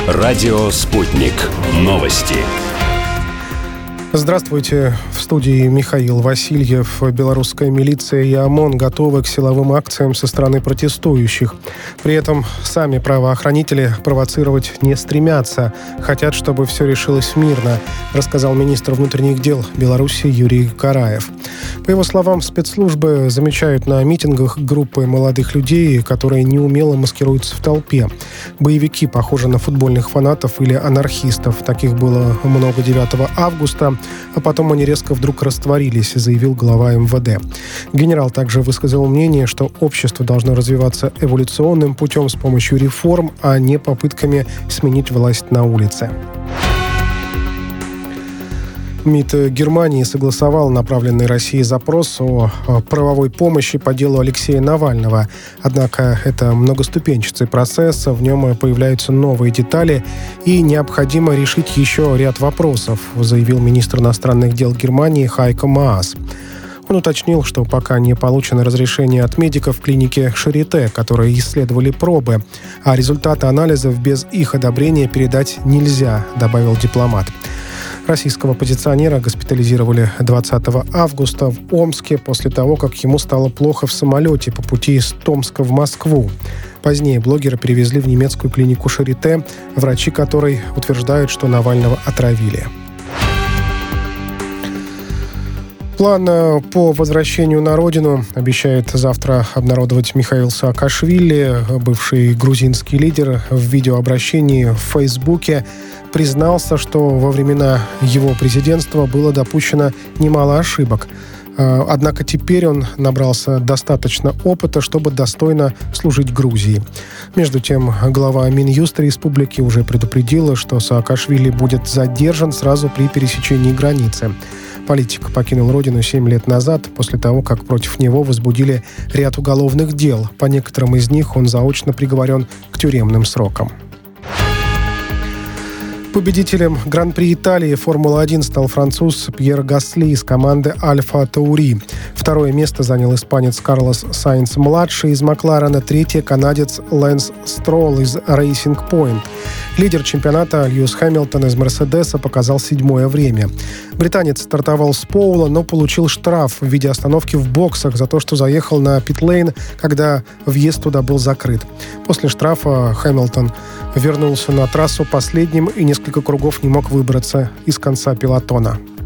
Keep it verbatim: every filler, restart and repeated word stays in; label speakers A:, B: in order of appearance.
A: Радио «Спутник». Новости.
B: Здравствуйте. В студии Михаил Васильев. Белорусская милиция и ОМОН готовы к силовым акциям со стороны протестующих. При этом сами правоохранители провоцировать не стремятся. Хотят, чтобы все решилось мирно, рассказал министр внутренних дел Беларуси Юрий Караев. По его словам, спецслужбы замечают на митингах группы молодых людей, которые неумело маскируются в толпе. Боевики похожи на футбольных фанатов или анархистов. Таких было много девятого августа. А потом они резко вдруг растворились, заявил глава эм вэ дэ. Генерал также высказал мнение, что общество должно развиваться эволюционным путем с помощью реформ, а не попытками сменить власть на улице. МИД Германии согласовал направленный России запрос о правовой помощи по делу Алексея Навального. Однако это многоступенчатый процесс, в нем появляются новые детали и необходимо решить еще ряд вопросов, заявил министр иностранных дел Германии Хайко Маас. Он уточнил, что пока не получено разрешение от медиков в клинике Шарите, которые исследовали пробы, а результаты анализов без их одобрения передать нельзя, добавил дипломат. Российского оппозиционера госпитализировали двадцатого августа в Омске после того, как ему стало плохо в самолете по пути из Томска в Москву. Позднее блогера перевезли в немецкую клинику Шарите, врачи которой утверждают, что Навального отравили. План по возвращению на родину обещает завтра обнародовать Михаил Саакашвили. Бывший грузинский лидер в видеообращении в Фейсбуке признался, что во времена его президентства было допущено немало ошибок. Однако теперь он набрался достаточно опыта, чтобы достойно служить Грузии. Между тем, глава Минюста республики уже предупредила, что Саакашвили будет задержан сразу при пересечении границы. Политик покинул родину семь лет назад, после того, как против него возбудили ряд уголовных дел. По некоторым из них он заочно приговорен к тюремным срокам. Победителем Гран-при Италии Формулы-один стал француз Пьер Гасли из команды Альфа Таури. Второе место занял испанец Карлос Сайнс-младший из Макларена, третье — канадец Лэнс Стролл из Рейсинг Пойнт. Лидер чемпионата Льюис Хэмилтон из Мерседеса показал седьмое время. Британец стартовал с поула, но получил штраф в виде остановки в боксах за то, что заехал на пит-лейн, когда въезд туда был закрыт. После штрафа Хэмилтон вернулся на трассу последним и несколько кругов не мог выбраться из конца пелотона.